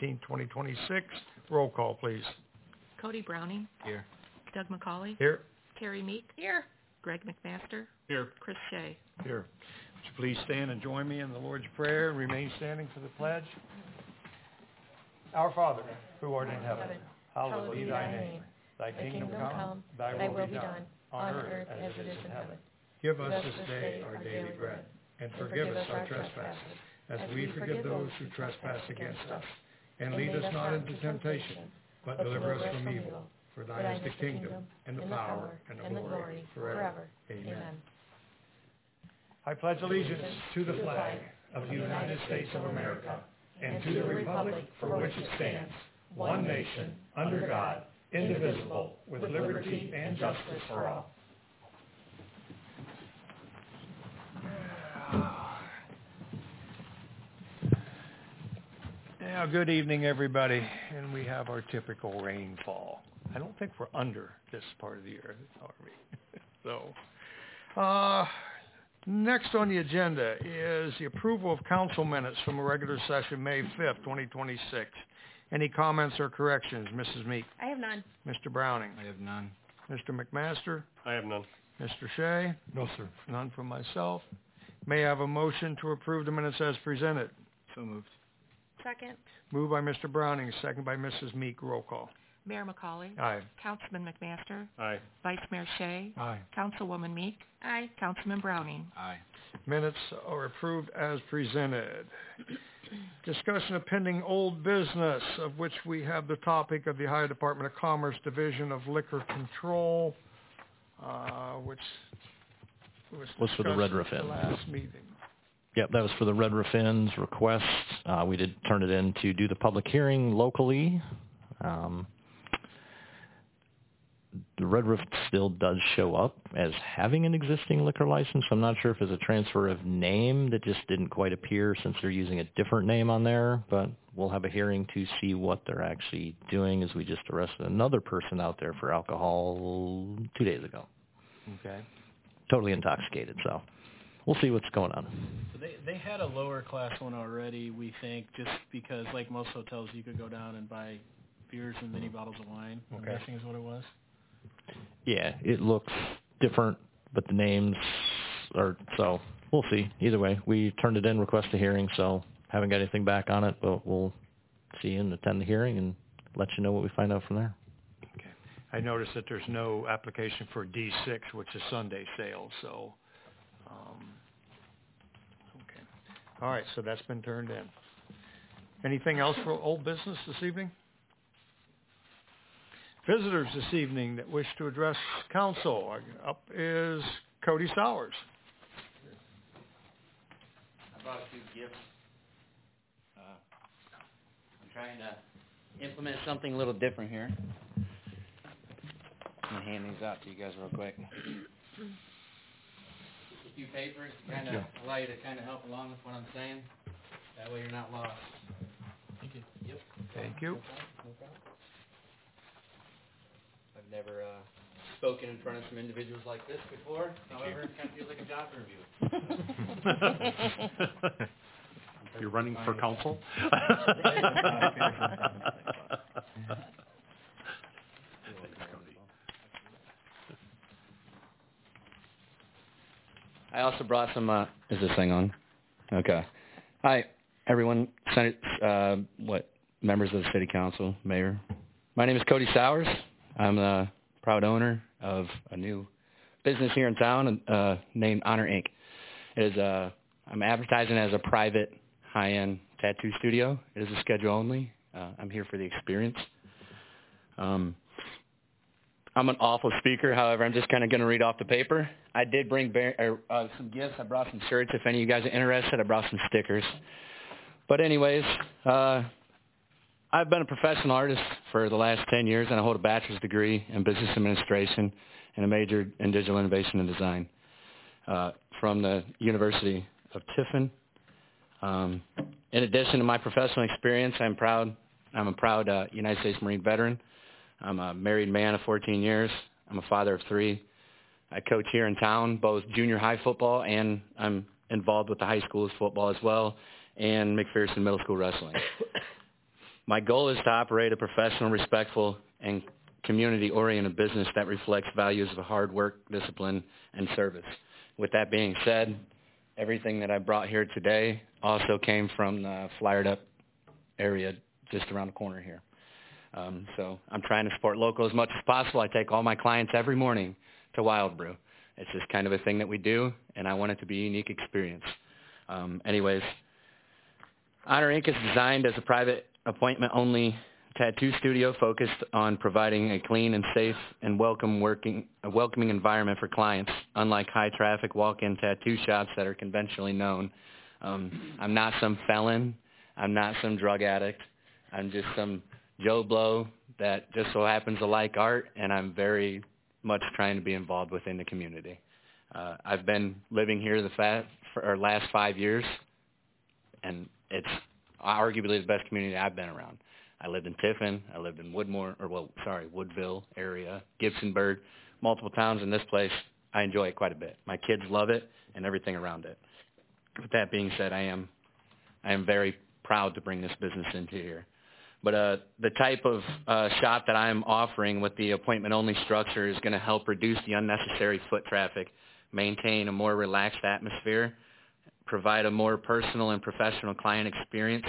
19, 2026. Roll call, please. Cody Browning. Here. Doug McCauley. Here. Terry Meek. Here. Greg McMaster. Here. Chris Shea. Here. Would you please stand and join me in the Lord's Prayer and remain standing for the pledge? Our Father, who art in heaven, hallowed be thy name. Thy kingdom come, thy will be done, on earth as it is in heaven. Give us this day our daily bread, and forgive us our trespasses, as we forgive those who trespass against us. And lead us not into temptation, but deliver us from evil. For thine is the kingdom, and the power, and the glory, forever. Amen. I pledge allegiance to the flag of the United States of America, and to the republic for which it stands, one nation, under God, indivisible, with liberty and justice for all. Yeah, good evening, everybody. And we have our typical rainfall. I don't think we're under this part of the year, are we? So, next on the agenda is the approval of council minutes from a regular session May 5th, 2026. Any comments or corrections? Mrs. Meek? I have none. Mr. Browning? I have none. Mr. McMaster? I have none. Mr. Shea? No, sir. None from myself. May I have a motion to approve the minutes as presented? So moved. Second. Moved by Mr. Browning, second by Mrs. Meek. Roll call. Mayor McCauley. Aye. Councilman McMaster. Aye. Vice Mayor Shea. Aye. Councilwoman Meek. Aye. Councilman Browning. Aye. Minutes are approved as presented. Discussion of pending old business, of which we have the topic of the Ohio Department of Commerce Division of Liquor Control, which was for the Red discussed at Roof the Inn. last meeting. Yep, that was for the Red Roof Inn's request. We did turn it in to do the public hearing locally. The Red Roof still does show up as having an existing liquor license. I'm not sure if it's a transfer of name that just didn't quite appear since they're using a different name on there, but we'll have a hearing to see what they're actually doing, as we just arrested another person out there for alcohol 2 days ago. Okay. Totally intoxicated, so we'll see what's going on. So they had a lower class one already, we think, just because, like most hotels, you could go down and buy beers and mini bottles of wine, I'm guessing is what it was. Yeah, it looks different, but the names are, so we'll see. Either way, we turned it in, request a hearing, so haven't got anything back on it, but we'll see and attend the hearing and let you know what we find out from there. Okay. I noticed that there's no application for D6, which is Sunday sales, so, okay. All right, so that's been turned in. Anything else for old business this evening? Visitors this evening that wish to address council. Up is Cody Sowers. I brought a few gifts. I'm trying to implement something a little different here. I'm going to hand these out to you guys real quick. Just a few papers to kind of allow you to kind of help along with what I'm saying. That way you're not lost. Thank you. Yep. Thank you. No problem. I've never spoken in front of some individuals like this before. However, it kind of feels like a job interview. You're running for council? I also brought some, is this thing on? Okay. Hi, everyone, members of the city council, mayor. My name is Cody Sowers. I'm the proud owner of a new business here in town named Honor Inc. I'm advertising as a private high-end tattoo studio. It is a schedule only. I'm here for the experience. I'm an awful speaker. However, I'm just kind of going to read off the paper. I did bring some gifts. I brought some shirts. If any of you guys are interested, I brought some stickers. But anyways, I've been a professional artist for the last 10 years, and I hold a bachelor's degree in business administration and a major in digital innovation and design from the University of Tiffin. In addition to my professional experience, I'm a proud United States Marine veteran. I'm a married man of 14 years. I'm a father of 3. I coach here in town, both junior high football, and I'm involved with the high school's football as well, and McPherson Middle School wrestling. My goal is to operate a professional, respectful, and community-oriented business that reflects values of hard work, discipline, and service. With that being said, everything that I brought here today also came from the Flyered Up area just around the corner here. So I'm trying to support local as much as possible. I take all my clients every morning to Wild Brew. It's just kind of a thing that we do, and I want it to be a unique experience. Anyways, Honor Inc. is designed as a private appointment-only tattoo studio focused on providing a clean and safe and welcoming environment for clients, unlike high-traffic walk-in tattoo shops that are conventionally known. I'm not some felon. I'm not some drug addict. I'm just some Joe Blow that just so happens to like art, and I'm very much trying to be involved within the community. I've been living here for last 5 years, and it's arguably the best community I've been around. I lived in Tiffin. I lived in Woodville area, Gibsonburg, multiple towns in this place. I enjoy it quite a bit. My kids love it and everything around it. With that being said, I am very proud to bring this business into here. But the type of shop that I'm offering with the appointment-only structure is going to help reduce the unnecessary foot traffic, maintain a more relaxed atmosphere, provide a more personal and professional client experience,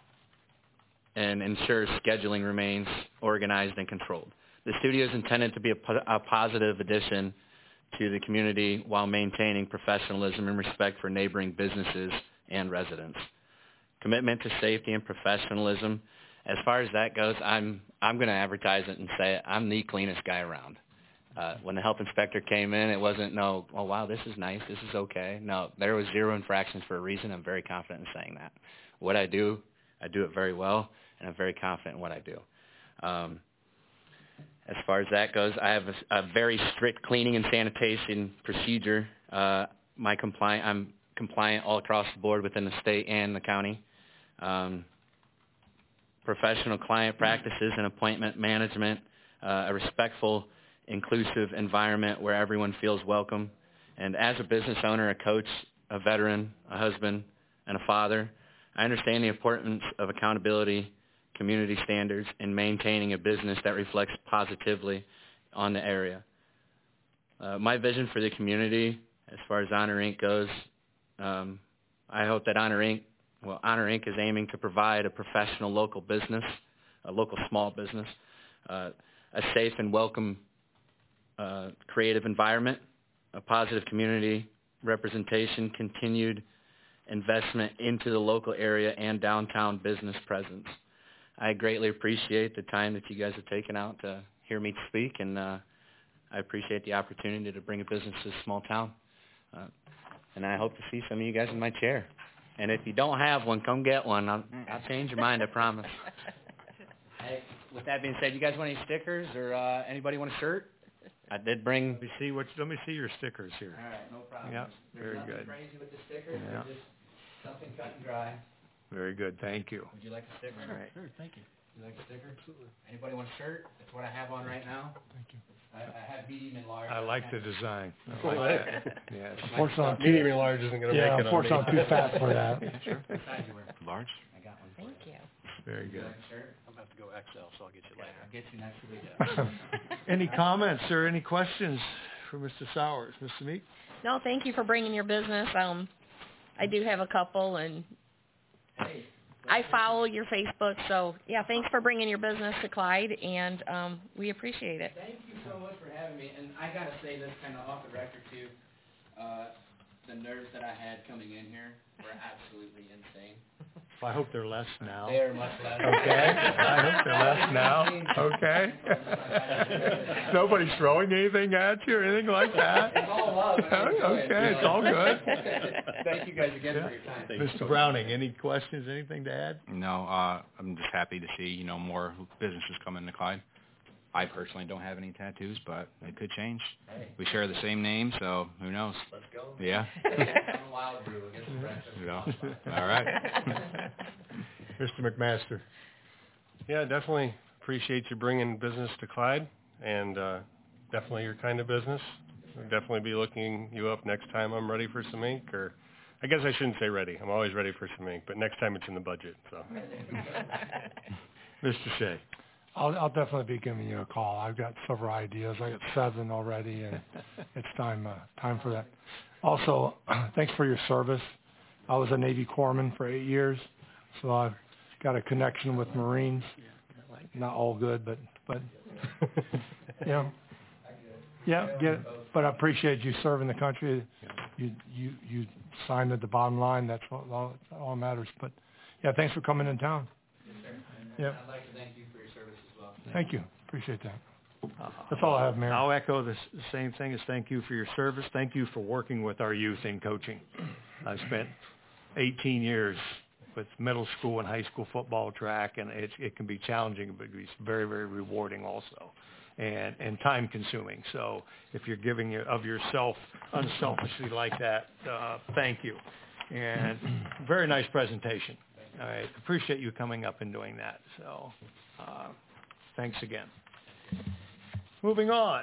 and ensure scheduling remains organized and controlled. The studio is intended to be a positive addition to the community while maintaining professionalism and respect for neighboring businesses and residents. Commitment to safety and professionalism. As far as that goes, I'm going to advertise it and say it. I'm the cleanest guy around. When the health inspector came in, it wasn't, oh, wow, this is nice, this is okay. No, there was 0 infractions for a reason. I'm very confident in saying that. What I do it very well, and I'm very confident in what I do. As far as that goes, I have a very strict cleaning and sanitation procedure. I'm compliant all across the board within the state and the county. Professional client practices and appointment management, a respectful, inclusive environment where everyone feels welcome. And as a business owner, a coach, a veteran, a husband, and a father, I understand the importance of accountability, community standards, and maintaining a business that reflects positively on the area. My vision for the community, as far as Honor Inc. goes, I hope that Honor Inc. is aiming to provide a professional local business, a local small business, a safe and welcome creative environment, a positive community representation, continued investment into the local area and downtown business presence. I greatly appreciate the time that you guys have taken out to hear me speak, and I appreciate the opportunity to bring a business to this small town. And I hope to see some of you guys in my chair. And if you don't have one, come get one. I'll change your mind, I promise. Hey, with that being said, you guys want any stickers or anybody want a shirt? I did bring. Let me see your stickers here. All right, no problem. Yeah, There's very nothing good. crazy with the stickers. Yeah. They're just something cut and dry. Very good. Thank you. Would you like a sticker? All right. Sure, thank you. You like a sticker? Absolutely. Anybody want a shirt? That's what I have on right now. Thank you. I have medium and large. I like the design. I like that. Yes. Unfortunately, medium and large isn't going to make it on me. Unfortunately, I'm too fat for that. Sure. What size you wear? Large? I got one. Thank you. Very You good. like a shirt? I'm going to have to go XL, so I'll get you Yeah, later. I'll get you next week. Any comments or any questions for Mr. Sowers? Mr. Meek? No, thank you for bringing your business. I do have a couple, and Hey. I follow your Facebook. So, yeah, thanks for bringing your business to Clyde, and we appreciate it. Thank you so much for having me. And I got to say this kind of off the record, too. The nerves that I had coming in here were absolutely insane. I hope they're less now. They are much less. Okay. I hope they're less now. Okay. Nobody's throwing anything at you or anything like that? It's all love. Okay, it's all good. Thank you guys again for your time. Mr. Browning, any questions, anything to add? No, I'm just happy to see, more businesses come into Clyde. I personally don't have any tattoos, but it could change. Hey. We share the same name, so who knows? Let's go. Yeah. I'm Wild Brew against the breakfast. All right. Mr. McMaster. Yeah, definitely appreciate you bringing business to Clyde, and definitely your kind of business. I'll definitely be looking you up next time I'm ready for some ink, or I guess I shouldn't say ready. I'm always ready for some ink, but next time it's in the budget. So, Mr. Shea. I'll definitely be giving you a call. I've got several ideas. I got 7 already, and it's time for that. Also, thanks for your service. I was a Navy corpsman for 8 years, so I've got a connection with Marines. Not all good, but yeah, get it. But I appreciate you serving the country. You signed at the bottom line. That's all matters. But yeah, thanks for coming in town. Yes, sir. Yeah. I'd like to thank you for your service as well. Thank you. Appreciate that. That's all I have, Mayor. I'll echo the same thing as thank you for your service. Thank you for working with our youth in coaching. I spent 18 years with middle school and high school football track, and it can be challenging, but it's very, very rewarding also, and time consuming. So if you're giving of yourself unselfishly like that, thank you. And very nice presentation. I appreciate you coming up and doing that. So thanks again. Moving on.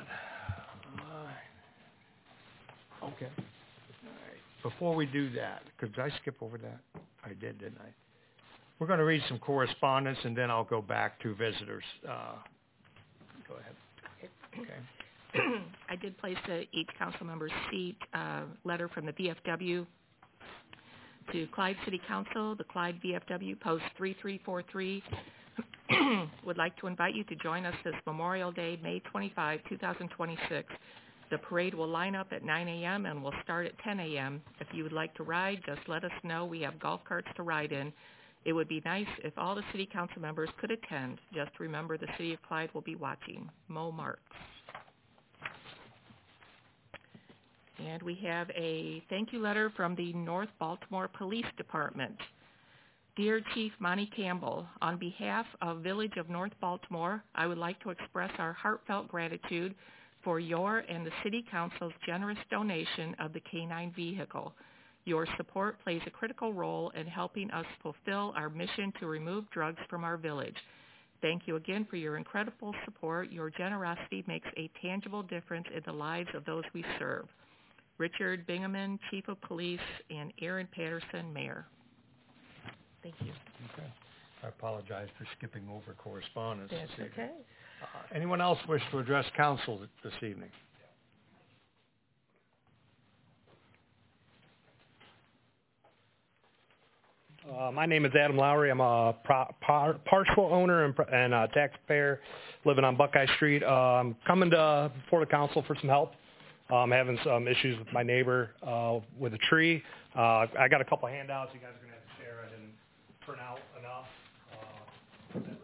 Okay. All right. Before we do that, did I skip over that? I did, didn't I? We're going to read some correspondence, and then I'll go back to visitors. Go ahead. Okay. I did place each council member's seat letter from the VFW to Clyde City Council. The Clyde VFW, Post 3343, would like to invite you to join us this Memorial Day, May 25, 2026. The parade will line up at 9 a.m. and will start at 10 a.m. If you would like to ride, just let us know. We have golf carts to ride in. It would be nice if all the city council members could attend. Just remember the city of Clyde will be watching. Mo Marks. And we have a thank you letter from the North Baltimore Police Department. Dear Chief Monty Campbell, on behalf of Village of North Baltimore, I would like to express our heartfelt gratitude for your and the City Council's generous donation of the K-9 vehicle. Your support plays a critical role in helping us fulfill our mission to remove drugs from our village. Thank you again for your incredible support. Your generosity makes a tangible difference in the lives of those we serve. Richard Bingaman, Chief of Police, and Aaron Patterson, Mayor. Thank you. Okay. I apologize for skipping over correspondence. That's okay. Anyone else wish to address council this evening? My name is Adam Lowry. I'm a partial owner and taxpayer living on Buckeye Street. I'm coming before the council for some help. I'm having some issues with my neighbor with a tree. I got a couple of handouts you guys are going to have to share. I didn't print out enough. Put that right in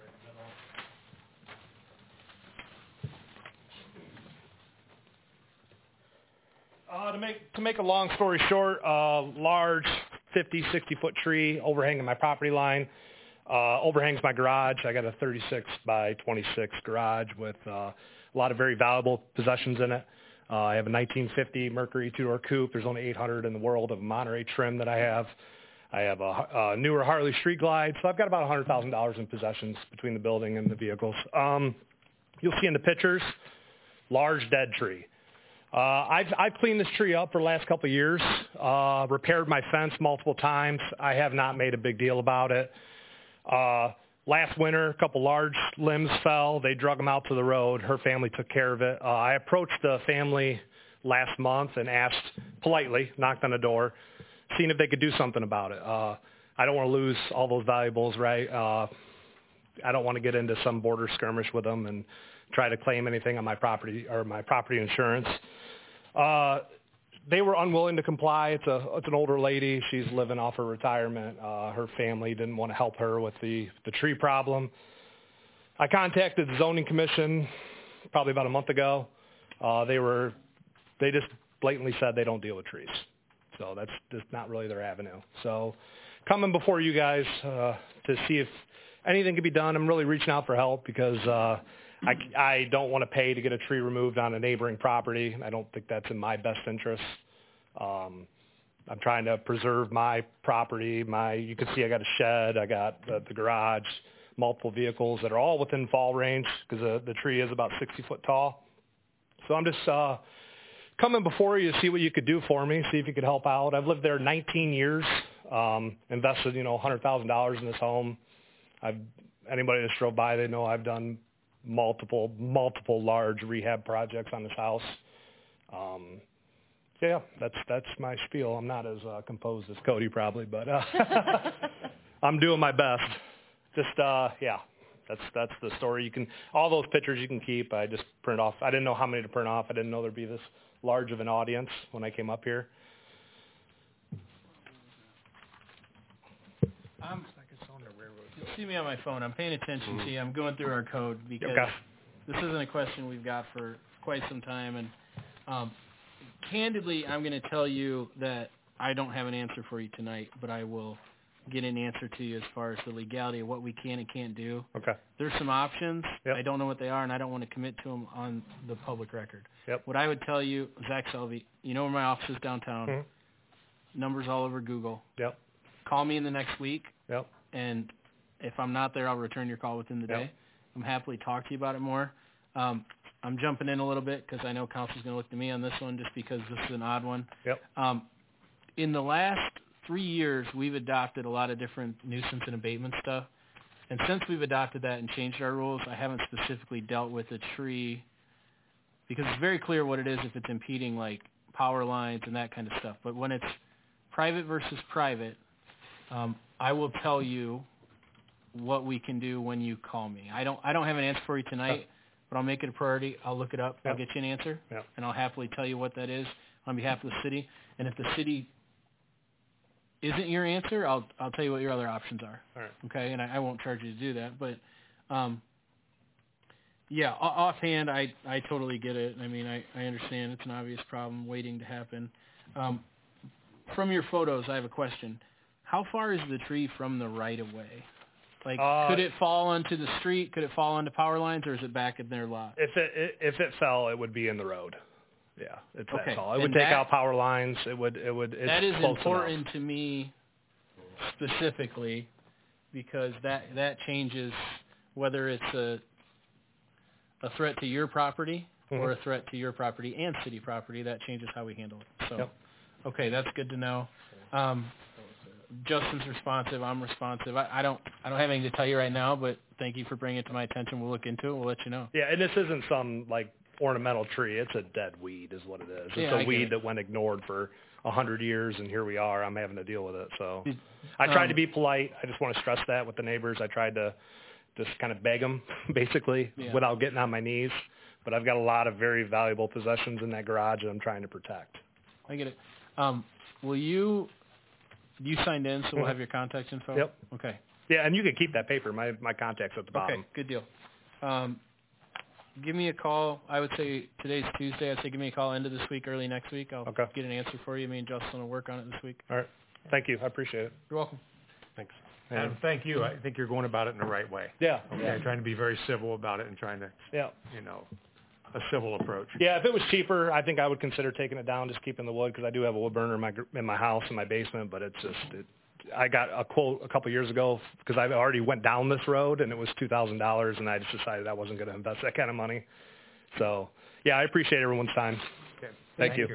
the middle. To make a long story short, large 50, 60-foot tree overhanging my property line. Overhangs my garage. I got a 36 by 26 garage with a lot of very valuable possessions in it. I have a 1950 Mercury two-door coupe. There's only 800 in the world of a Monterey trim that I have. I have a newer Harley Street Glide. So I've got about $100,000 in possessions between the building and the vehicles. You'll see in the pictures, large dead tree. I've cleaned this tree up for the last couple of years, repaired my fence multiple times. I have not made a big deal about it. Last winter, a couple large limbs fell. They drug them out to the road. Her family took care of it. I approached the family last month and asked politely, knocked on the door, seeing if they could do something about it. I don't want to lose all those valuables, right? I don't want to get into some border skirmish with them and try to claim anything on my property or my property insurance. They were unwilling to comply. It's an older lady. She's living off her retirement. Her family didn't want to help her with the tree problem. I contacted the zoning commission probably about a month ago. They just blatantly said they don't deal with trees. So that's just not really their avenue. So coming before you guys to see if anything can be done. I'm really reaching out for help because I don't want to pay to get a tree removed on a neighboring property. I don't think that's in my best interest. I'm trying to preserve my property. You can see I got a shed. I got the garage, multiple vehicles that are all within fall range because the tree is about 60 foot tall. So I'm just coming before you to see what you could do for me, see if you could help out. I've lived there 19 years, invested $100,000 in this home. Anybody that's drove by, they know I've done multiple large rehab projects on this house. Yeah, that's my spiel. I'm not as composed as Cody probably, but I'm doing my best. Just that's the story. All those pictures you can keep. I just print off. I didn't know how many to print off. I didn't know there'd be this large of an audience when I came up here. You see me on my phone. I'm paying attention to you. I'm going through our code because this isn't a question we've got for quite some time. And candidly, I'm going to tell you that I don't have an answer for you tonight, but I will get an answer to you as far as the legality of what we can and can't do. Okay. There's some options. Yep. I don't know what they are, and I don't want to commit to them on the public record. Yep. What I would tell you, Zach Selvey, you know where my office is downtown. Mm-hmm. Numbers all over Google. Yep. Call me in the next week. Yep. And if I'm not there, I'll return your call within the day. I'm happily talk to you about it more. I'm jumping in a little bit because I know council's going to look to me on this one just because this is an odd one. Yep. In the last 3 years, we've adopted a lot of different nuisance and abatement stuff. And since we've adopted that and changed our rules, I haven't specifically dealt with a tree because it's very clear what it is if it's impeding like power lines and that kind of stuff. But when it's private versus private, I will tell you what we can do when you call me. I don't have an answer for you tonight, but I'll make it a priority. I'll look it up. I'll get you an answer, and I'll happily tell you what that is on behalf of the city. And if the city isn't your answer, I'll tell you what your other options are. All right. Okay, and I won't charge you to do that. But, offhand, I totally get it. I mean, I understand it's an obvious problem waiting to happen. From your photos, I have a question. How far is the tree from the right-of-way? Like, could it fall onto the street? Could it fall onto power lines, or is it back in their lot? If it fell, it would be in the road. Yeah, it's that tall. It would And take out power lines. It would. It's that is close important enough to me specifically because that changes whether it's a threat to your property or a threat to your property and city property. That changes how we handle it. So, okay, that's good to know. Justin's responsive. I'm responsive. I don't have anything to tell you right now, but thank you for bringing it to my attention. We'll look into it. We'll let you know. Yeah, and this isn't some like ornamental tree. It's a dead weed is what it is. It's a weed that went ignored for 100 years, and here we are. I'm having to deal with it. So I tried to be polite. I just want to stress that with the neighbors. I tried to just kind of beg them, basically, without getting on my knees. But I've got a lot of very valuable possessions in that garage that I'm trying to protect. I get it. Will you signed in, so we'll have your contact info? Yep. Okay. Yeah, and you can keep that paper. My contact's at the bottom. Okay, good deal. Give me a call. I would say today's Tuesday. I'd say give me a call end of this week, early next week. I'll get an answer for you. Me and Justin will work on it this week. All right. Thank you. I appreciate it. You're welcome. Thanks. And thank you. I think you're going about it in the right way. Yeah. Okay, trying to be very civil about it and trying to, a civil approach. Yeah, if it was cheaper, I think I would consider taking it down, just keeping the wood, because I do have a wood burner in my house, in my basement, but it's just, I got a quote a couple years ago, because I already went down this road, and it was $2,000, and I just decided I wasn't going to invest that kind of money. So, yeah, I appreciate everyone's time. Okay. Thank you.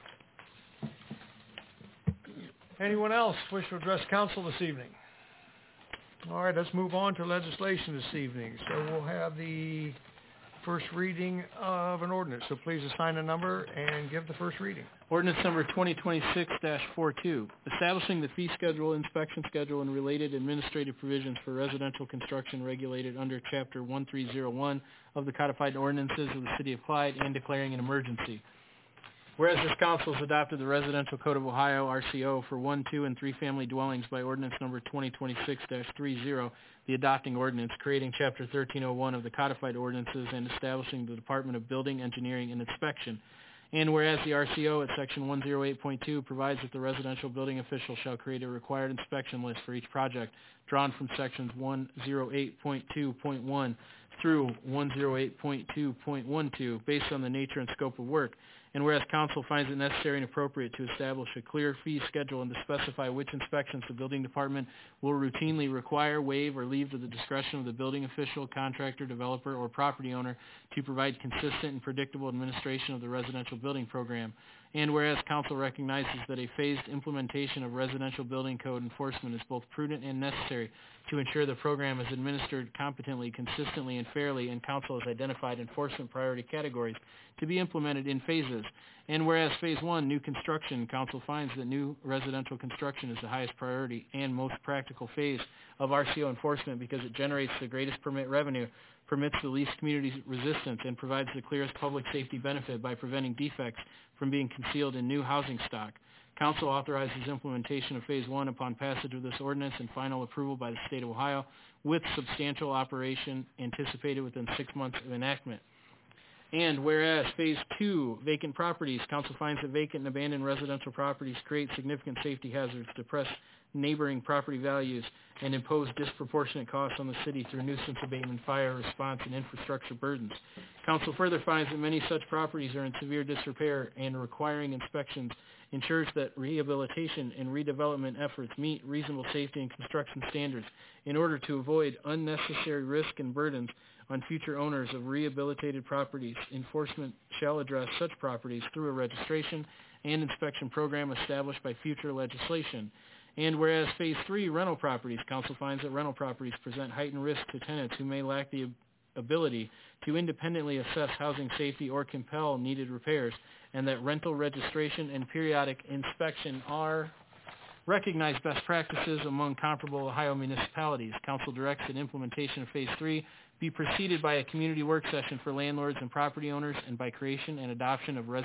Anyone else wish to address council this evening? All right, let's move on to legislation this evening. So we'll have the first reading of an ordinance. So please assign a number and give the first reading. Ordinance number 2026-42, establishing the fee schedule, inspection schedule, and related administrative provisions for residential construction regulated under Chapter 1301 of the Codified Ordinances of the City of Clyde and declaring an emergency. Whereas this council has adopted the Residential Code of Ohio, RCO, for 1, 2, and 3 family dwellings by ordinance number 2026-30, the adopting ordinance, creating Chapter 1301 of the Codified Ordinances and establishing the Department of Building, Engineering, and Inspection. And whereas the RCO at Section 108.2 provides that the residential building official shall create a required inspection list for each project, drawn from Sections 108.2.1 through 108.2.12, based on the nature and scope of work. And whereas council finds it necessary and appropriate to establish a clear fee schedule and to specify which inspections the building department will routinely require, waive, or leave to the discretion of the building official, contractor, developer, or property owner to provide consistent and predictable administration of the residential building program. And whereas council recognizes that a phased implementation of residential building code enforcement is both prudent and necessary to ensure the program is administered competently, consistently, and fairly, and council has identified enforcement priority categories to be implemented in phases. And whereas Phase 1, new construction, council finds that new residential construction is the highest priority and most practical phase of RCO enforcement because it generates the greatest permit revenue, permits the least community resistance, and provides the clearest public safety benefit by preventing defects from being concealed in new housing stock. Council authorizes implementation of Phase 1 upon passage of this ordinance and final approval by the State of Ohio, with substantial operation anticipated within 6 months of enactment. And whereas Phase 2, vacant properties, council finds that vacant and abandoned residential properties create significant safety hazards, depress neighboring property values, and impose disproportionate costs on the city through nuisance abatement, fire response, and infrastructure burdens. Council further finds that many such properties are in severe disrepair and requiring inspections ensures that rehabilitation and redevelopment efforts meet reasonable safety and construction standards in order to avoid unnecessary risk and burdens on future owners of rehabilitated properties. Enforcement shall address such properties through a registration and inspection program established by future legislation. And whereas Phase 3, rental properties, council finds that rental properties present heightened risk to tenants who may lack the ability to independently assess housing safety or compel needed repairs, and that rental registration and periodic inspection are recognized best practices among comparable Ohio municipalities. Council directs that implementation of Phase 3 be preceded by a community work session for landlords and property owners and by creation and adoption of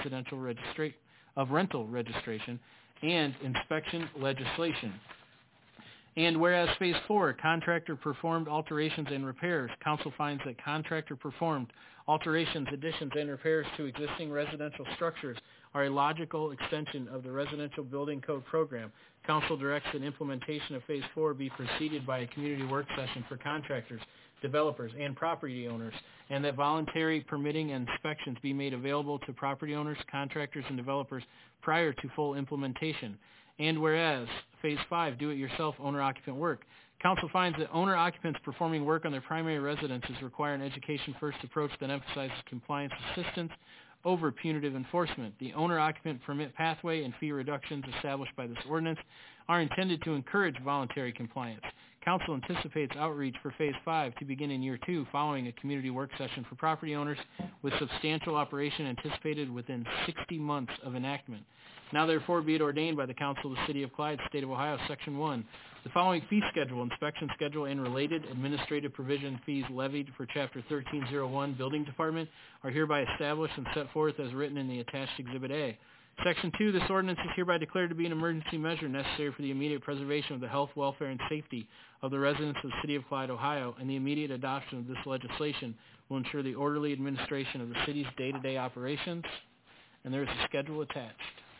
rental registration and inspection legislation. And whereas Phase 4, contractor-performed alterations and repairs, council finds that contractor-performed alterations, additions, and repairs to existing residential structures are a logical extension of the residential building code program. Council directs that implementation of Phase 4 be preceded by a community work session for contractors, developers, and property owners, and that voluntary permitting and inspections be made available to property owners, contractors, and developers prior to full implementation. And whereas Phase 5, do-it-yourself owner-occupant work, council finds that owner-occupants performing work on their primary residences require an education-first approach that emphasizes compliance assistance over punitive enforcement. The owner-occupant permit pathway and fee reductions established by this ordinance are intended to encourage voluntary compliance. Council anticipates outreach for Phase 5 to begin in year 2 following a community work session for property owners, with substantial operation anticipated within 60 months of enactment. Now therefore be it ordained by the Council of the City of Clyde, State of Ohio, Section 1, the following fee schedule, inspection schedule, and related administrative provision fees levied for Chapter 1301 Building Department are hereby established and set forth as written in the attached Exhibit A. Section 2, this ordinance is hereby declared to be an emergency measure necessary for the immediate preservation of the health, welfare, and safety of the residents of the City of Clyde, Ohio, and the immediate adoption of this legislation will ensure the orderly administration of the city's day-to-day operations. And there is a schedule attached.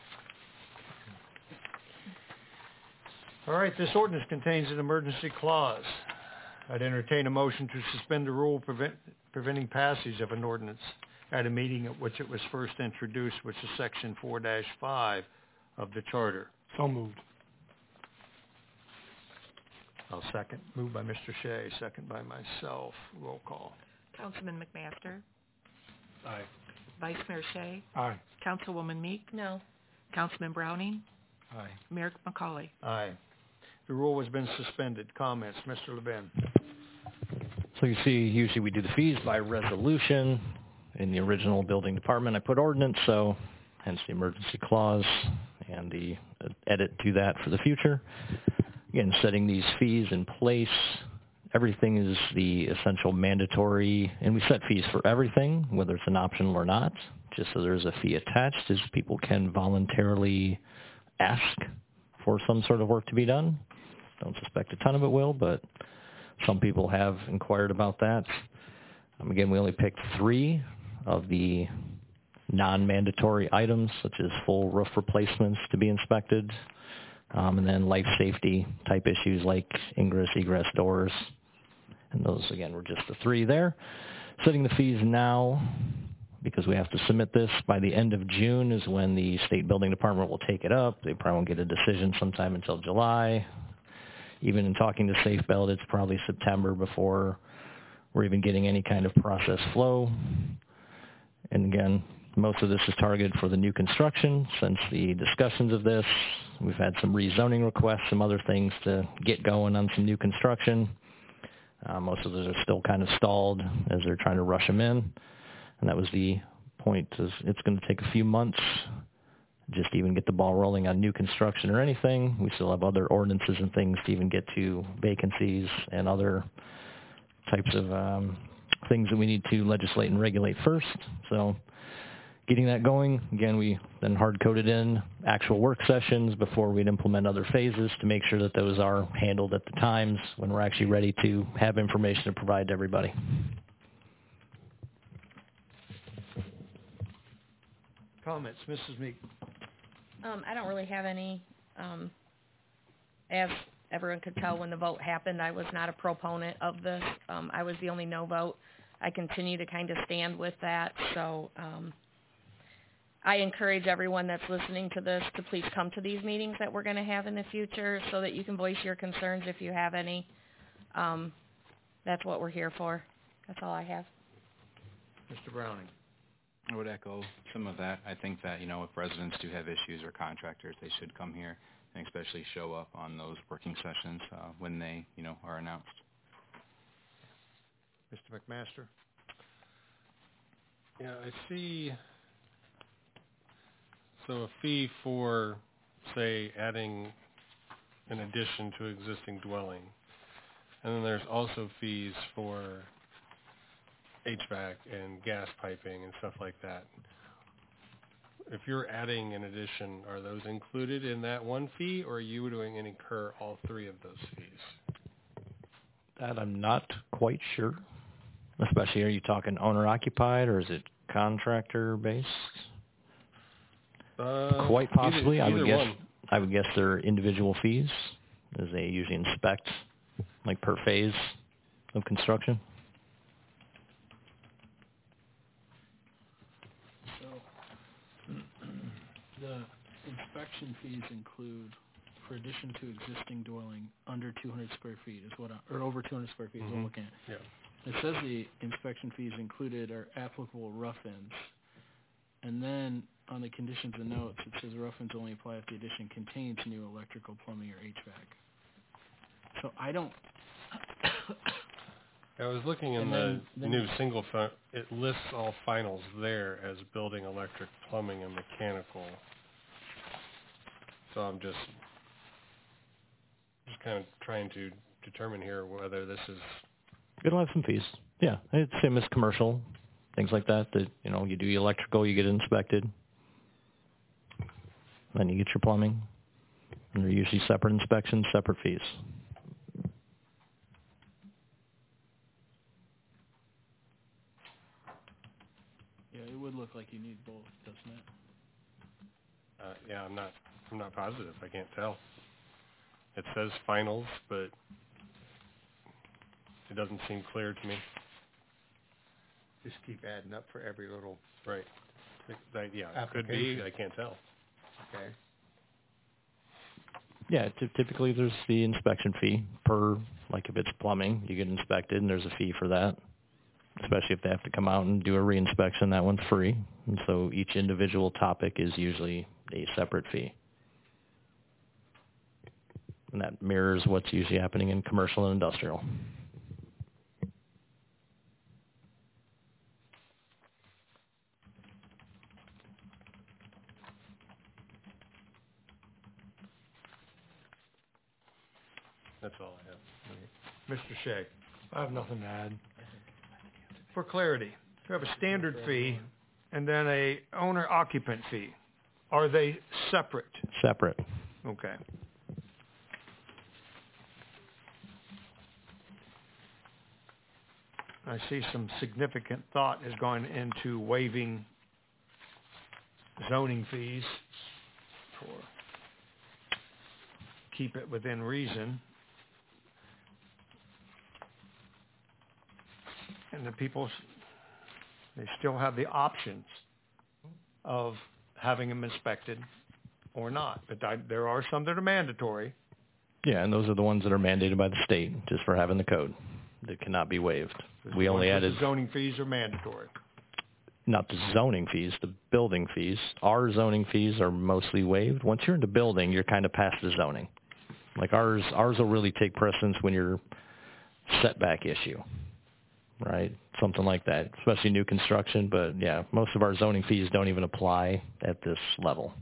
All right, this ordinance contains an emergency clause. I'd entertain a motion to suspend the rule preventing passage of an ordinance at a meeting at which it was first introduced, which is Section 4-5 of the Charter. So moved. I'll second. Moved by Mr. Shea, second by myself. Roll call. Councilman McMaster. Aye. Vice Mayor Shea. Aye. Councilwoman Meek. No. Councilman Browning. Aye. Mayor McCauley. Aye. The rule has been suspended. Comments? Mr. Levin. So you see, usually we do the fees by resolution. In the original building department, I put ordinance, so hence the emergency clause and the edit to that for the future. Again, setting these fees in place, everything is the essential mandatory, and we set fees for everything, whether it's an optional or not, just so there's a fee attached, as people can voluntarily ask for some sort of work to be done. Don't suspect a ton of it will, but some people have inquired about that. Again, we only picked 3 of the non-mandatory items, such as full roof replacements to be inspected, and then life safety type issues like ingress, egress doors. And those, again, were just the 3 there. Setting the fees now, because we have to submit this by the end of June is when the state building department will take it up. They probably won't get a decision sometime until July. Even in talking to Safe Belt, it's probably September before we're even getting any kind of process flow. And again, most of this is targeted for the new construction. Since the discussions of this, we've had some rezoning requests, some other things to get going on some new construction. Most of those are still kind of stalled as they're trying to rush them in. And that was the point, is it's going to take a few months just to even get the ball rolling on new construction or anything. We still have other ordinances and things to even get to vacancies and other types of things that we need to legislate and regulate first. So getting that going, again, we then hard-coded in actual work sessions before we'd implement other phases to make sure that those are handled at the times when we're actually ready to have information to provide to everybody. Comments, Mrs. Meek? I don't really have any. As everyone could tell when the vote happened, I was not a proponent of this. I was the only no vote. I continue to kind of stand with that. So I encourage everyone that's listening to this to please come to these meetings that we're going to have in the future so that you can voice your concerns if you have any. That's what we're here for. That's all I have. Mr. Browning? I would echo some of that. I think that, if residents do have issues or contractors, they should come here and especially show up on those working sessions when they, are announced. Mr. McMaster? Yeah, I see. So a fee for, say, adding an addition to existing dwelling. And then there's also fees for HVAC and gas piping and stuff like that. If you're adding an addition, are those included in that one fee, or are you doing and incur all three of those fees? That I'm not quite sure. Especially, are you talking owner-occupied, or is it contractor-based? Quite possibly. I would guess they're individual fees, as they usually inspect, like per phase of construction. The inspection fees include, for addition to existing dwelling, under 200 square feet is or over 200 square feet is what I'm looking at. Yeah. It says the inspection fees included are applicable rough ends. And then on the conditions and notes, it says rough ends only apply if the addition contains new electrical, plumbing, or HVAC. So I don't... I was looking in the new single, it lists all finals there as building, electric, plumbing, and mechanical. So I'm just kind of trying to determine here whether this is... It'll have some fees. Yeah, it's same as commercial, things like that, you do your electrical, you get it inspected. Then you get your plumbing. And they're usually separate inspections, separate fees. Yeah, it would look like you need both, doesn't it? Yeah, I'm not positive. I can't tell. It says finals, but it doesn't seem clear to me. Just keep adding up for every little... Right. Yeah, it could be. I can't tell. Okay. Yeah, typically there's the inspection fee per, like if it's plumbing, you get inspected and there's a fee for that. Especially if they have to come out and do a reinspection, that one's free. And so each individual topic is usually a separate fee. And that mirrors what's usually happening in commercial and industrial. That's all I have. Mr. Shea? I have nothing to add. For clarity, you have a standard fee and then a owner-occupant fee. Are they separate? Separate. Okay. I see some significant thought is going into waiving zoning fees for keep it within reason. And the people They still have the options of having them inspected or not. But there are some that are mandatory. Yeah, and those are the ones that are mandated by the state just for having the code that cannot be waived. We only added the zoning fees are mandatory. Not the zoning fees, the building fees. Our zoning fees are mostly waived. Once you're into building, you're kind of past the zoning. Like ours will really take precedence when you're setback issue, right? Something like that, especially new construction. But yeah, most of our zoning fees don't even apply at this level.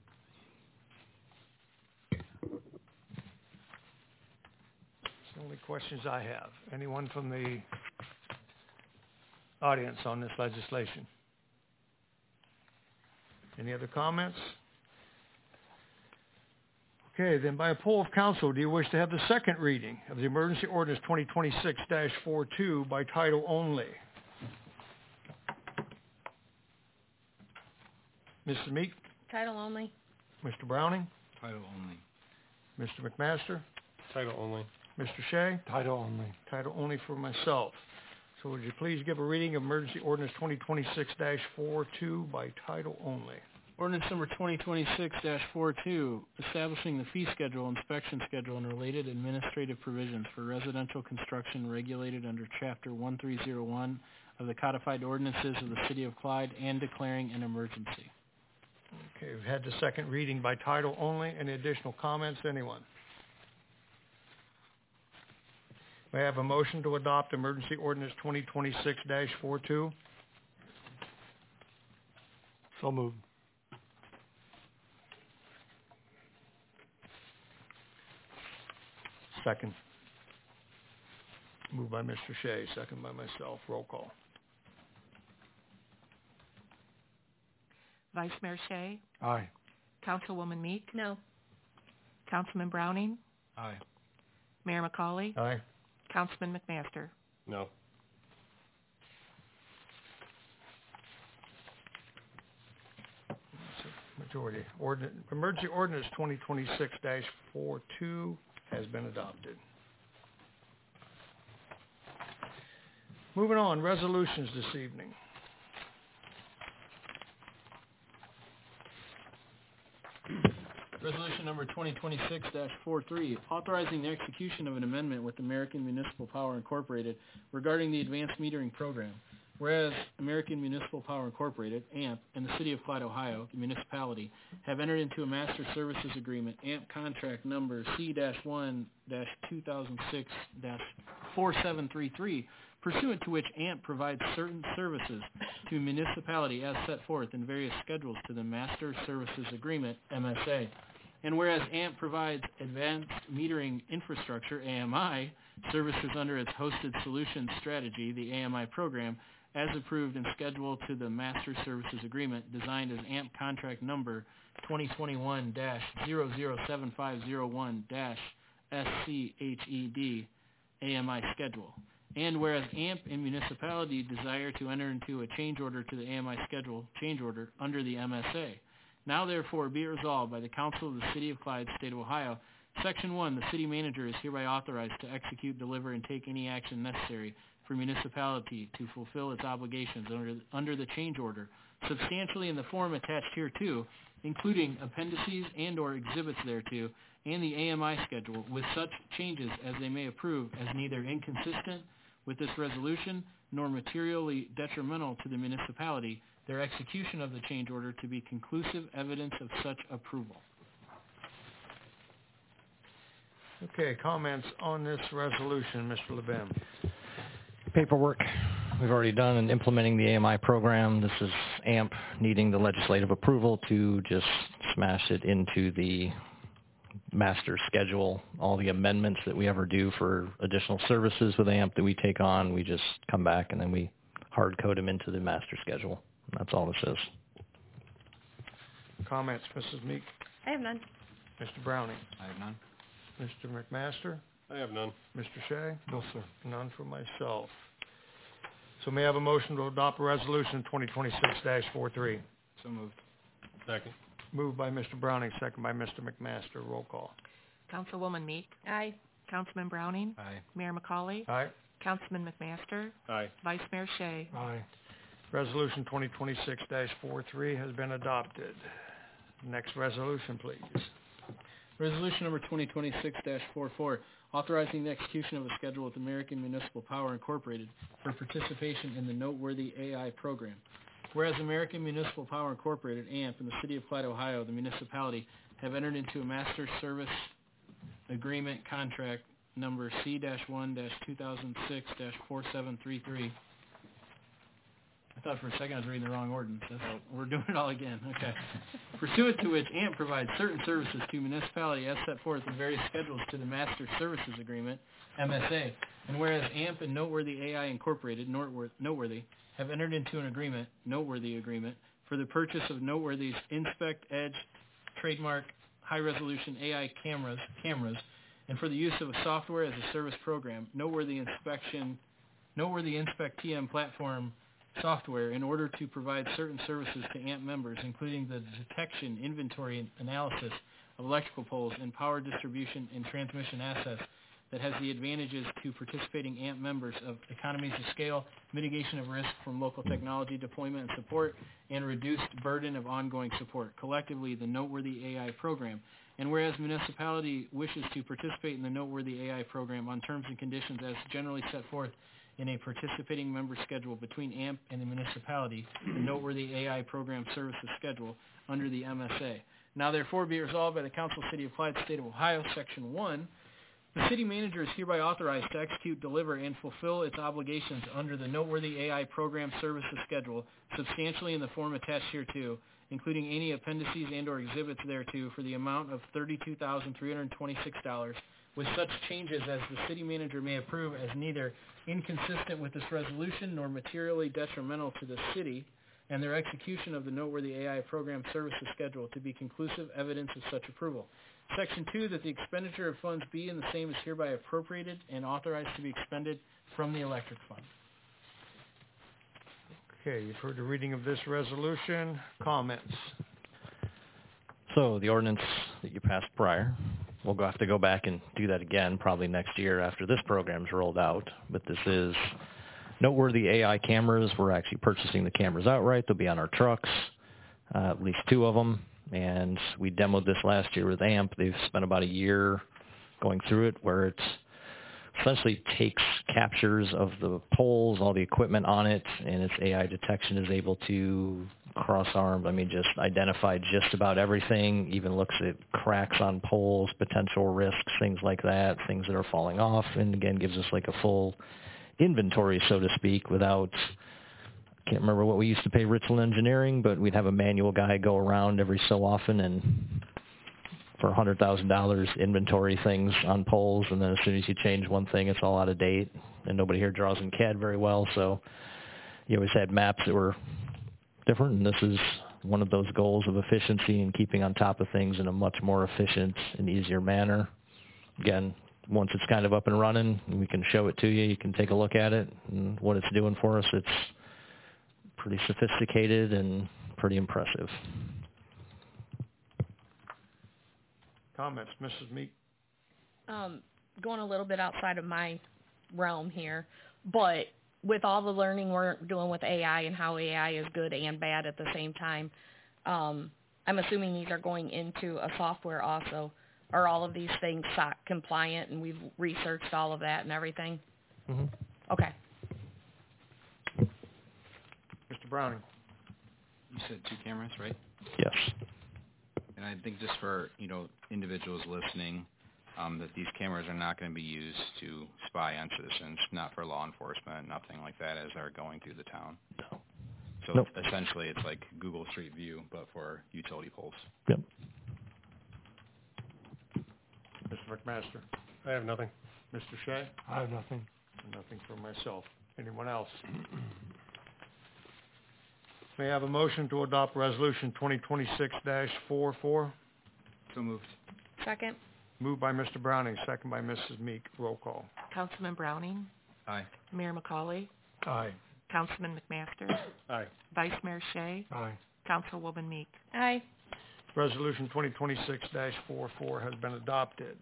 That's the only questions I have. Anyone from the audience on this legislation? Any other comments? Okay, then by a poll of council, do you wish to have the second reading of the emergency ordinance 2026-42 by title only? Mr. Meek? Title only. Mr. Browning? Title only. Mr. McMaster? Title only. Mr. Shea? Title only. Title only for myself. So would you please give a reading of emergency ordinance 2026-42 by title only? Ordinance number 2026-42, establishing the fee schedule, inspection schedule, and related administrative provisions for residential construction regulated under Chapter 1301 of the Codified Ordinances of the City of Clyde and declaring an emergency. Okay, we've had the second reading by title only. Any additional comments, anyone? May I have a motion to adopt emergency ordinance 2026-42? So moved. Second. Moved by Mr. Shea, second by myself. Roll call. Vice Mayor Shea? Aye. Councilwoman Meek? No. Councilman Browning? Aye. Mayor McCauley? Aye. Councilman McMaster? No. Majority. Emergency ordinance 2026-42 has been adopted. Moving on, resolutions this evening. Resolution number 2026-43, authorizing the execution of an amendment with American Municipal Power Incorporated regarding the advanced metering program. Whereas American Municipal Power Incorporated, AMP, and the City of Clyde, Ohio, the municipality, have entered into a master services agreement, AMP contract number C-1-2006-4733, pursuant to which AMP provides certain services to municipality as set forth in various schedules to the Master Services Agreement, MSA. And whereas AMP provides advanced metering infrastructure, AMI, services under its hosted solutions strategy, the AMI program, as approved and scheduled to the Master Services Agreement designed as AMP contract number 2021-00750-SCHED AMI schedule. And whereas AMP and municipality desire to enter into a change order to the AMI schedule change order under the MSA. Now therefore be it resolved by the Council of the City of Clyde, State of Ohio, Section 1, the city manager is hereby authorized to execute, deliver, and take any action necessary for municipality to fulfill its obligations under the change order, substantially in the form attached hereto, including appendices and or exhibits thereto, and the AMI schedule, with such changes as they may approve as neither inconsistent with this resolution nor materially detrimental to the municipality, their execution of the change order to be conclusive evidence of such approval. Okay, comments on this resolution, Mr. LeBim. Paperwork we've already done in implementing the AMI program. This is AMP needing the legislative approval to just smash it into the master schedule. All the amendments that we ever do for additional services with AMP that we take on, we just come back and then we hard code them into the master schedule. That's all this is. Comments, Mrs. Meek? I have none. Mr. Browning? I have none. Mr. McMaster? I have none. Mr. Shea? No, sir. None for myself. So may I have a motion to adopt resolution 2026-43? So moved. Second. Moved by Mr. Browning, second by Mr. McMaster. Roll call. Councilwoman Meek? Aye. Councilman Browning? Aye. Mayor McCauley? Aye. Councilman McMaster? Aye. Vice Mayor Shea? Aye. Resolution 2026-43 has been adopted. Next resolution, please. Resolution number 2026-44, authorizing the execution of a schedule with American Municipal Power Incorporated for participation in the Noteworthy AI program. Whereas American Municipal Power Incorporated, AMP, and the City of Clyde, Ohio, the municipality, have entered into a master service agreement contract number C-1-2006-4733. I thought for a second I was reading the wrong ordinance. We're doing it all again. Okay. Pursuant to which AMP provides certain services to municipality as set forth in various schedules to the Master Services Agreement, MSA. And whereas AMP and Noteworthy AI Incorporated, Noteworthy, have entered into an agreement, Noteworthy Agreement, for the purchase of Noteworthy's Inspect Edge trademark high-resolution AI cameras, and for the use of a software as a service program, Noteworthy Inspect TM platform software in order to provide certain services to AMP members, including the detection, inventory, and analysis of electrical poles and power distribution and transmission assets that has the advantages to participating AMP members of economies of scale, mitigation of risk from local technology deployment and support, and reduced burden of ongoing support, collectively the Noteworthy AI program. And whereas municipality wishes to participate in the Noteworthy AI program on terms and conditions as generally set forth in a participating member schedule between AMP and the municipality, the Noteworthy AI Program Services Schedule under the MSA. Now therefore be resolved by the Council of the City of Clyde, State of Ohio, Section 1, the City Manager is hereby authorized to execute, deliver, and fulfill its obligations under the Noteworthy AI Program Services Schedule substantially in the form attached hereto, including any appendices and or exhibits thereto for the amount of $32,326, with such changes as the City Manager may approve as neither inconsistent with this resolution nor materially detrimental to the City, and their execution of the Noteworthy AI Program Services Schedule to be conclusive evidence of such approval. Section 2, that the expenditure of funds be and the same is hereby appropriated and authorized to be expended from the electric fund. Okay, you've heard the reading of this resolution. Comments? So the ordinance that you passed prior, we'll have to go back and do that again probably next year after this program's rolled out. But this is Noteworthy AI cameras. We're actually purchasing the cameras outright. They'll be on our trucks, at least 2 of them. And we demoed this last year with AMP. They've spent about a year going through it where it essentially takes captures of the poles, all the equipment on it, and its AI detection is able to cross-arm, just identify just about everything, even looks at cracks on poles, potential risks, things like that, things that are falling off, and again gives us like a full inventory, so to speak, without... Can't remember what we used to pay Richland Engineering, but we'd have a manual guy go around every so often and for $100,000 inventory things on poles, and then as soon as you change one thing, it's all out of date, and nobody here draws in CAD very well, so you always had maps that were different, and this is one of those goals of efficiency and keeping on top of things in a much more efficient and easier manner. Again, once it's kind of up and running, we can show it to you, you can take a look at it, and what it's doing for us, it's pretty sophisticated and pretty impressive. Comments, Mrs. Meek? Going a little bit outside of my realm here, but with all the learning we're doing with AI and how AI is good and bad at the same time, I'm assuming these are going into a software also. Are all of these things SOC compliant, and we've researched all of that and everything? Mm-hmm. Okay. Mr. Browning? You said 2 cameras, right? Yes. And I think just for, individuals listening, that these cameras are not going to be used to spy on citizens, not for law enforcement, nothing like that as they're going through the town. No. So Nope. Essentially it's like Google Street View, but for utility poles. Yep. Mr. McMaster? I have nothing. Mr. Shea? I have nothing. Nothing for myself. Anyone else? May I have a motion to adopt Resolution 2026-44? So moved. Second. Moved by Mr. Browning, second by Mrs. Meek. Roll call. Councilman Browning, Aye. Mayor McCauley, Aye. Councilman McMaster, Aye. Vice Mayor Shea, Aye. Councilwoman Meek. Aye. Resolution 2026-44 has been adopted.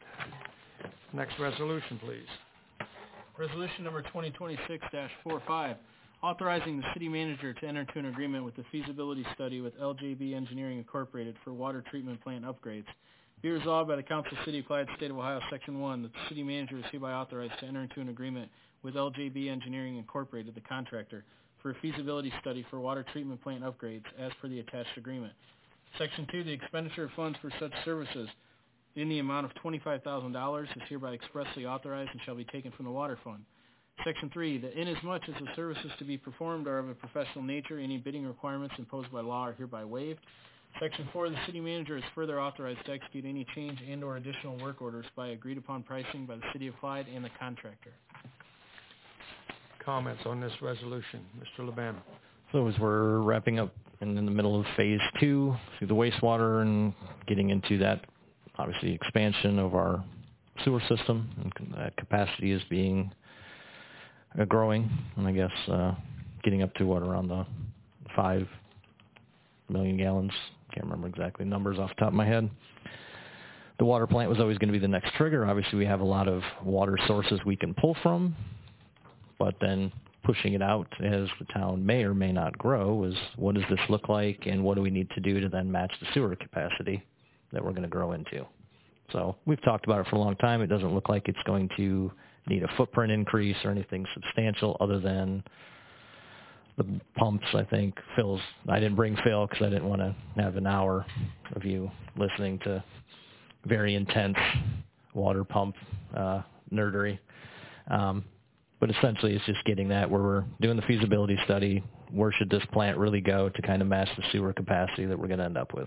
Next resolution, please. Resolution number 2026-45, authorizing the city manager to enter into an agreement with the feasibility study with LJB Engineering Incorporated for water treatment plant upgrades. Be resolved by the Council of the City of Clyde, State of Ohio, Section 1, that the city manager is hereby authorized to enter into an agreement with LJB Engineering Incorporated, the contractor, for a feasibility study for water treatment plant upgrades as per the attached agreement. Section 2, the expenditure of funds for such services in the amount of $25,000 is hereby expressly authorized and shall be taken from the water fund. Section 3, that inasmuch as the services to be performed are of a professional nature, any bidding requirements imposed by law are hereby waived. Section 4, the city manager is further authorized to execute any change and or additional work orders by agreed upon pricing by the City of Clyde and the contractor. Comments on this resolution? Mr. LeBan. So as we're wrapping up and in the middle of phase 2 through the wastewater and getting into that, obviously, expansion of our sewer system, and that capacity is being growing, and I guess getting up to around the 5 million gallons. Can't remember exactly numbers off the top of my head. The water plant was always going to be the next trigger. Obviously, we have a lot of water sources we can pull from, but then pushing it out as the town may or may not grow is what does this look like, and what do we need to do to then match the sewer capacity that we're going to grow into. So we've talked about it for a long time. It doesn't look like it's going to need a footprint increase or anything substantial other than the pumps, I think. I didn't bring Phil because I didn't want to have an hour of you listening to very intense water pump nerdery. But essentially it's just getting that where we're doing the feasibility study. Where should this plant really go to kind of match the sewer capacity that we're going to end up with?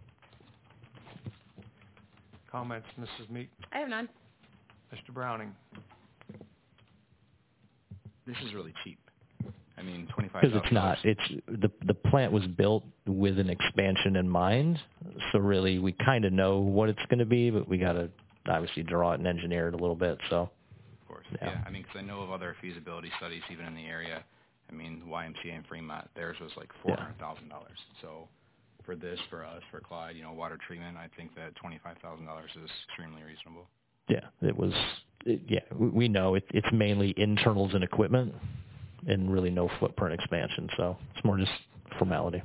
Comments, Mrs. Meek? I have none. Mr. Browning? This is really cheap. I mean, $25,000. Because it's not. The plant was built with an expansion in mind, so really we kind of know what it's going to be, but we got to obviously draw it and engineer it a little bit. So, of course, yeah. I mean, because I know of other feasibility studies even in the area. I mean, YMCA in Fremont, theirs was like $400,000. So for this, for us, for Clyde, water treatment, I think that $25,000 is extremely reasonable. Yeah, we know it's mainly internals and equipment and really no footprint expansion, so it's more just formality.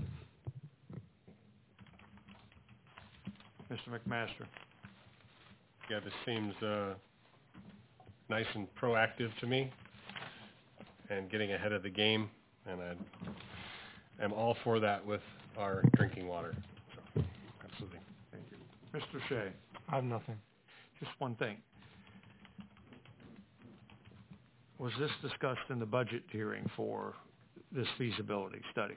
Mr. McMaster. Yeah, this seems nice and proactive to me and getting ahead of the game, and I am all for that with our drinking water. So, absolutely. Thank you. Mr. Shea. I have nothing. Just one thing. Was this discussed in the budget hearing for this feasibility study?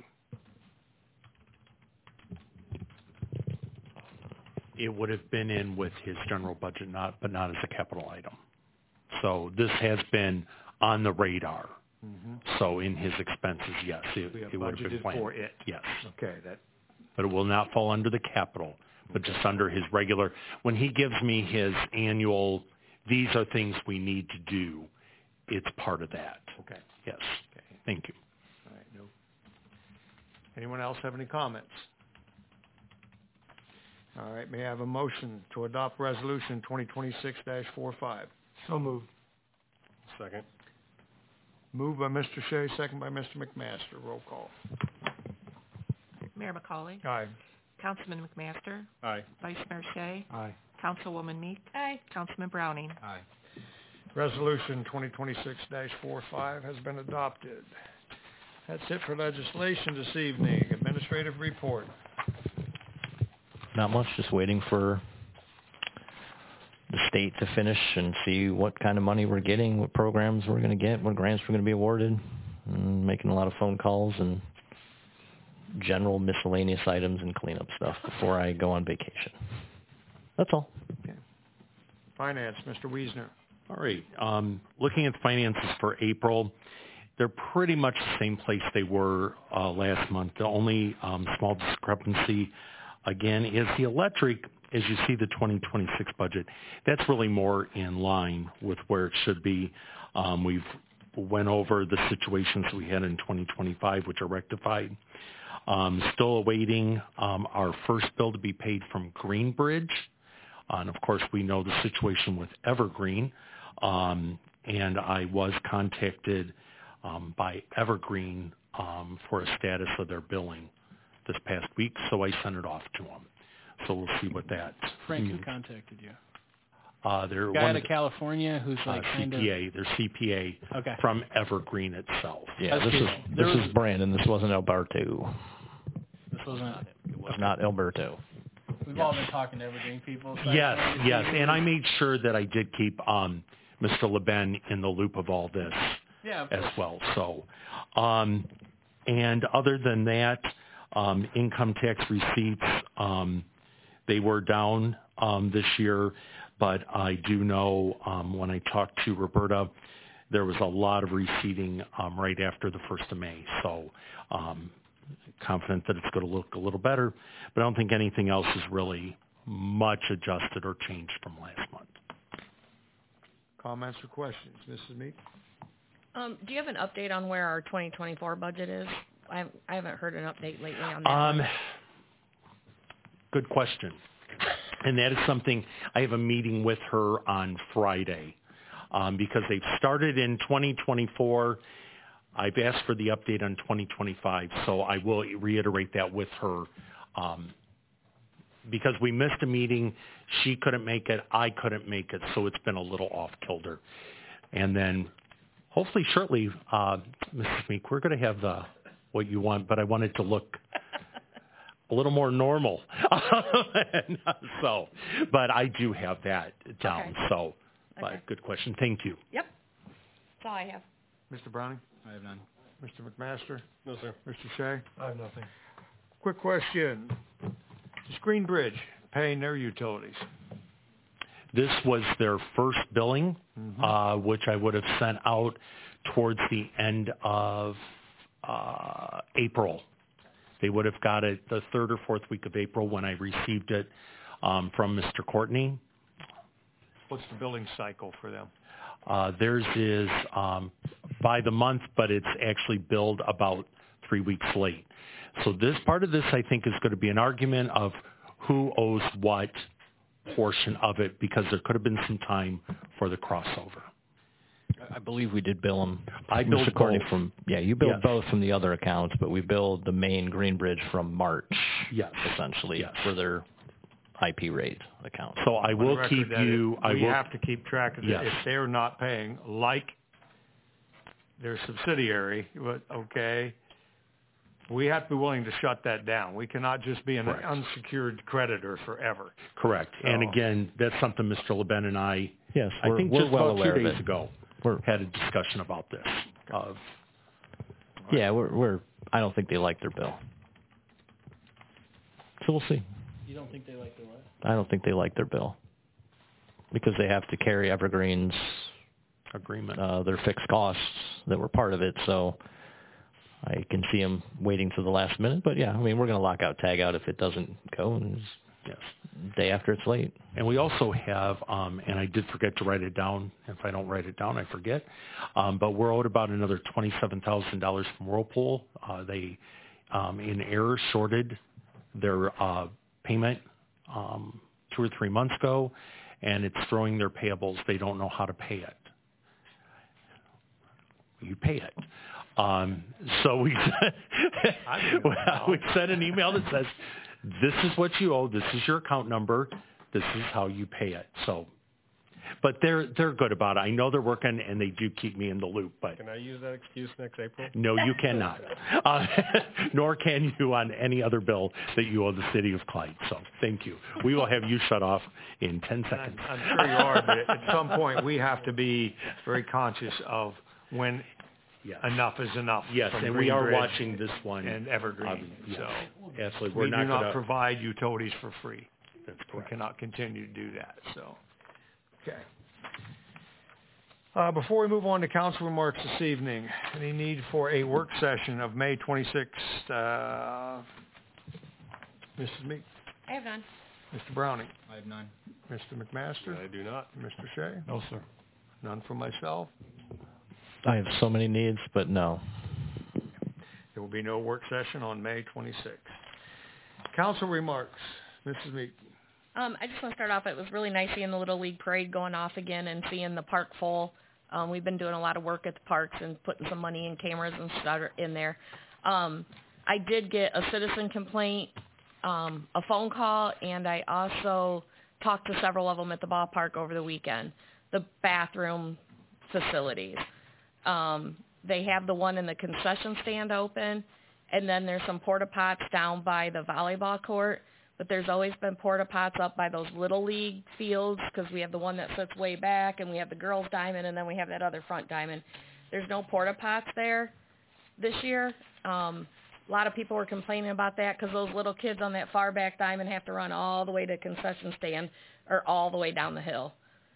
It would have been in with his general budget, but not as a capital item. So this has been on the radar. Mm-hmm. So in his expenses, yes, it would have been planned. For it. Yes. Okay. But it will not fall under the capital, but just under his regular. When he gives me his annual, these are things we need to do, it's part of that. Okay. Yes. Okay. Thank you. All right. No. Anyone else have any comments? All right. May I have a motion to adopt Resolution 2026-45? So moved. Second. Moved by Mr. Shea, second by Mr. McMaster. Roll call. Mayor McCauley. Aye. Councilman McMaster. Aye. Vice Mayor Shea. Aye. Councilwoman Meek. Aye. Councilman Browning. Aye. Resolution 2026-45 has been adopted. That's it for legislation this evening. Administrative report. Not much, just waiting for the state to finish and see what kind of money we're getting, what programs we're going to get, what grants we're going to be awarded, and making a lot of phone calls and general miscellaneous items and cleanup stuff before I go on vacation. That's all. Okay. Finance, Mr. Wiesner. All right. Looking at the finances for April, they're pretty much the same place they were last month. The only small discrepancy, again, is the electric. As you see the 2026 budget, that's really more in line with where it should be. We've went over the situations we had in 2025, which are rectified. Still awaiting our first bill to be paid from Greenbridge. And, of course, we know the situation with Evergreen. And I was contacted by Evergreen for a status of their billing this past week, so I sent it off to them. So we'll see what that Frank, means. who contacted you? They're Guy one out of California who's like CPA. They're CPA Okay. from Evergreen itself. Yeah, this is Brandon. This wasn't Alberto. This wasn't. It was not Alberto. We've all been talking to Evergreen people. So Yes, and I made sure that I did keep Mr. LeBen in the loop of all this as well. So, and other than that, income tax receipts, they were down this year, but I do know when I talked to Roberta, there was a lot of receipting right after the 1st of May. So confident that it's going to look a little better, but I don't think anything else is really much adjusted or changed from last month. Comments or questions? Mrs. Meek? Do you have an update on where our 2024 budget is? I haven't heard an update lately on that. Good question. And that is something, I have a meeting with her on Friday because they've started in 2024. I've asked for the update on 2025, so I will reiterate that with her because we missed a meeting. She couldn't make it. I couldn't make it, so it's been a little off-kilter. And then hopefully shortly, Mrs. Meek, we're going to have what you want, but I want it to look a little more normal. So, but I do have that down. Okay. So, but good question. Thank you. Yep. That's all I have. Mr. Browning? I have none. Mr. McMaster? No, sir. Mr. Shea? I have nothing. Quick question. Is Green Bridge paying their utilities? This was their first billing, which I would have sent out towards the end of April. They would have got it the 3rd or 4th week of April when I received it from Mr. Courtney. What's the billing cycle for them? Theirs is by the month, but it's actually billed about 3 weeks late. So this part of this, I think, is going to be an argument of who owes what portion of it because there could have been some time for the crossover. I believe we did bill them. I billed Mr. Courtney both. you billed both from the other accounts, but we billed the main Greenbridge from March, essentially, for their IP rate account. So I will keep you. We have to keep track of it. If they're not paying, like their subsidiary, we have to be willing to shut that down. We cannot just be an unsecured creditor forever. Correct. So, and again, that's something Mr. LeBen and I, I think we're just well about aware 2 of days it. ago, had a discussion about this. I don't think they like their bill. So we'll see. You don't think they like their what? I don't think they like their bill because they have to carry Evergreen's agreement, their fixed costs that were part of it. So I can see them waiting to the last minute. But we're going to lock out, tag out if it doesn't go, and day after it's late. And we also have, and I did forget to write it down. If I don't write it down, I forget. But we're owed about another $27,000 from Whirlpool. They, in error, shorted their payment 2 or 3 months ago, and it's throwing their payables. They don't know how to pay it. You pay it. So we sent an email that says, this is what you owe, this is your account number, this is how you pay it. So, but they're good about it. I know they're working, and they do keep me in the loop. But can I use that excuse next April? No, you cannot. Nor can you on any other bill that you owe the city of Clyde. So thank you. We will have you shut off in 10 seconds. I'm sure you are, but at some point we have to be very conscious of when enough is enough. Yes, and we are watching this one. And Evergreen. So absolutely. We do not provide utilities for free. That's correct. We cannot continue to do that. So, okay. Before we move on to council remarks this evening, any need for a work session of May 26th? Mrs. Meek? I have none. Mr. Browning? I have none. Mr. McMaster? I do not. Mr. Shea? No, sir. None from myself. I have so many needs, but no. There will be no work session on May 26th. Council remarks. Mrs. Meek. I just want to start off. It was really nice seeing the Little League parade going off again and seeing the park full. We've been doing a lot of work at the parks and putting some money in cameras and stuff in there. I did get a citizen complaint, a phone call, and I also talked to several of them at the ballpark over the weekend, the bathroom facilities. They have the one in the concession stand open, and then there's some porta pots down by the volleyball court, but there's always been porta pots up by those little league fields because we have the one that sits way back, and we have the girls' diamond, and then we have that other front diamond. There's no porta pots there this year. A lot of people were complaining about that because those little kids on that far back diamond have to run all the way to concession stand or all the way down the hill.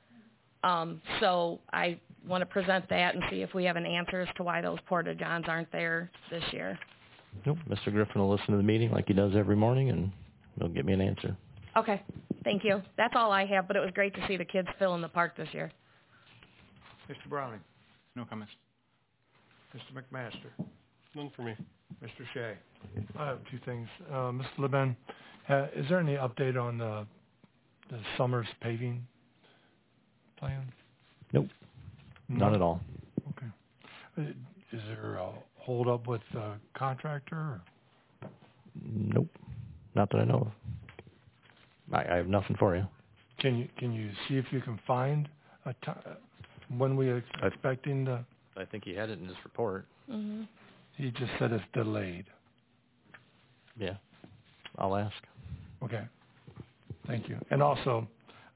So I want to present that and see if we have an answer as to why those porta johns aren't there this year. Nope. Mr. Griffin will listen to the meeting like he does every morning, and he'll get me an answer. Okay. Thank you. That's all I have, but it was great to see the kids fill in the park this year. Mr. Browning. No comments. Mr. McMaster. None for me. Mr. Shea. I have two things. Mr. Leben, is there any update on the Summers paving plan? Nope. No? Not at all. Okay. Is there a hold up with the contractor? Or? Nope. Not that I know of. I have nothing for you. Can you see if you can find a when we are expecting the? I think he had it in his report. Mm-hmm. He just said it's delayed. Yeah. I'll ask. Okay. Thank you. And also,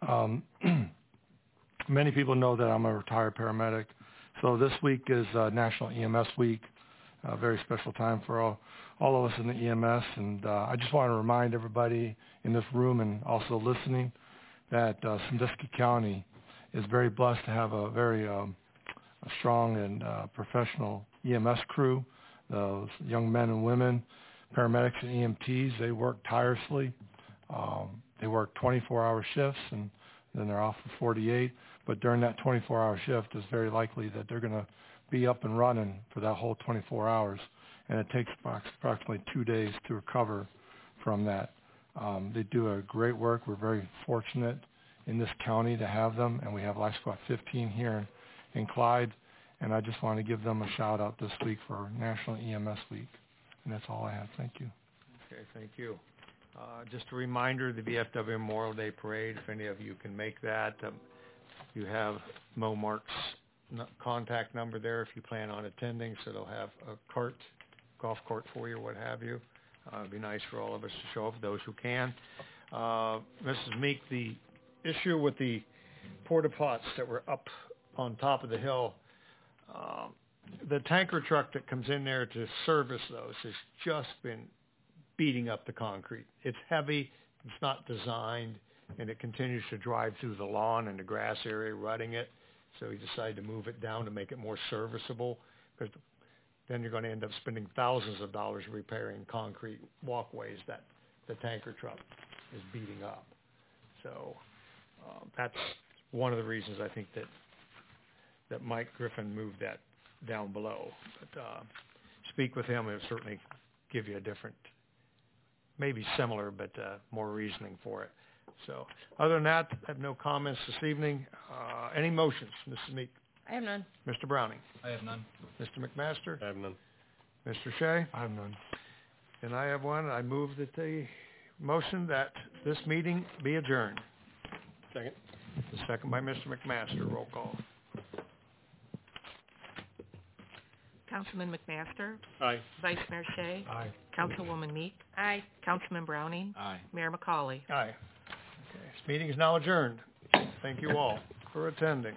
many people know that I'm a retired paramedic. So this week is National EMS Week, a very special time for all of us in the EMS. And I just want to remind everybody in this room and also listening that Sandusky County is very blessed to have a very a strong and professional EMS crew. Those young men and women, paramedics and EMTs, they work tirelessly. They work 24-hour shifts, and then they're off for 48. But during that 24-hour shift, it's very likely that they're going to be up and running for that whole 24 hours. And it takes approximately 2 days to recover from that. They do a great work. We're very fortunate in this county to have them, and we have Life Squad 15 here in Clyde. And I just want to give them a shout out this week for National EMS Week. And that's all I have. Thank you. Okay, thank you. Just a reminder, the VFW Memorial Day Parade, if any of you can make that, you have Mo Mark's contact number there if you plan on attending, so they'll have a golf cart for you or what have you. It'd be nice for all of us to show up, those who can. Mrs. Meek, the issue with the porta pots that were up on top of the hill, the tanker truck that comes in there to service those has just been beating up the concrete. It's heavy, it's not designed, and it continues to drive through the lawn and the grass area, rutting it. So he decided to move it down to make it more serviceable, because then you're going to end up spending thousands of dollars repairing concrete walkways that the tanker truck is beating up. So that's one of the reasons I think that Mike Griffin moved that down below. But speak with him, and certainly give you a different, maybe similar, but more reasoning for it. So other than that, I have no comments this evening. Any motions, Mrs. Meek? I have none. Mr. Browning? I have none. Mr. McMaster? I have none. Mr. Shea? I have none. And I have one. I move that the motion that this meeting be adjourned. Second. The second by Mr. McMaster. Roll call. Councilman McMaster, Aye. Vice Mayor Shea, Aye. Councilwoman Meek, Aye. Councilman Browning, Aye. Mayor McCauley. Aye. Okay. This meeting is now adjourned. Thank you all for attending.